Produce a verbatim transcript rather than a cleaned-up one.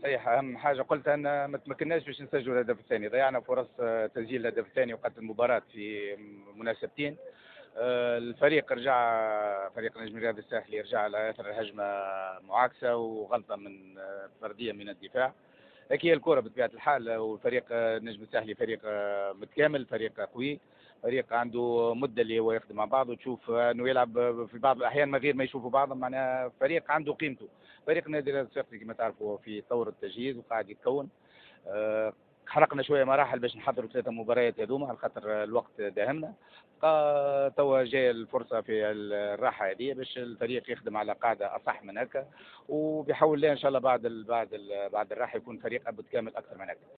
صحيح، أهم حاجة قُلتها أن ما تمكناش باش نسجلوا الهدف الثاني، ضيعنا فرص آه، تسجيل الهدف الثاني وقت المباراة في مناسبتين. آآ الفريق رجع فريق النجم الرياضي الساحلي رجع على أثر هجمة معاكسة وغلطة من آه، فردية من الدفاع. هيك هي الكرة بطبيعة الحال، وفريق آه، النجم الساحلي فريق آه، متكامل، فريق قوي، فريق عنده مدة اللي هو يخدم مع بعض، وتشوف آه، إنه يلعب في بعض الأحيان من غير ما يشوفوا بعضهم، معناها فريق عنده قيمته. فريق النادي الرياضي الساحلي كما تعرفوا هو في طور التجهيز وقاعد يتكون. آه، حرقنا شويه مراحل باش نحضروا ثلاثه مباريات هذوما على خاطر الوقت داهمنا. قا- توا جايه الفرصه في الراحه هذه باش الفريق يخدم على قاعده اصح من هكا، وبحول الله ان شاء الله بعد ال بعد ال بعد الراحه يكون فريق متكامل اكثر من هكا.